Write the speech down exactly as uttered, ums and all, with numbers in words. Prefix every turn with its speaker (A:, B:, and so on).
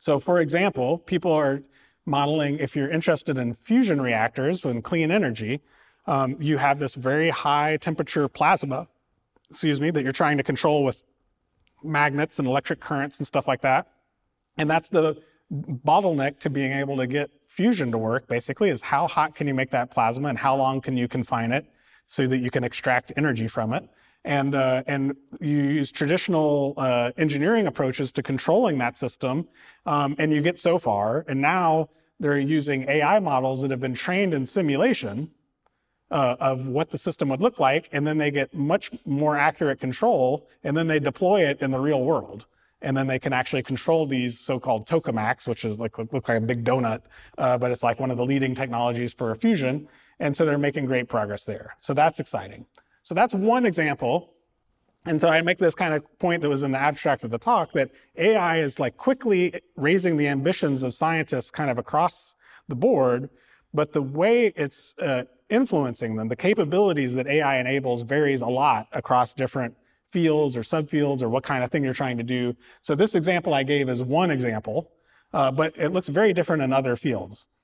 A: So for example, people are modeling, if you're interested in fusion reactors and clean energy, um, you have this very high temperature plasma, excuse me, that you're trying to control with magnets and electric currents and stuff like that. And that's the bottleneck to being able to get fusion to work, basically, is how hot can you make that plasma and how long can you confine it so that you can extract energy from it. And, uh, and you use traditional uh, engineering approaches to controlling that system, um, and you get so far. And now they're using A I models that have been trained in simulation uh, of what the system would look like, and then they get much more accurate control, and then they deploy it in the real world. And then they can actually control these so-called tokamaks, which is like looks like a big donut, uh, but it's like one of the leading technologies for fusion. And so they're making great progress there. So that's exciting. So that's one example. And so I make this kind of point that was in the abstract of the talk, that A I is like quickly raising the ambitions of scientists kind of across the board, but the way it's uh, influencing them, the capabilities that A I enables varies a lot across different fields or subfields or what kind of thing you're trying to do. So this example I gave is one example, uh, but it looks very different in other fields.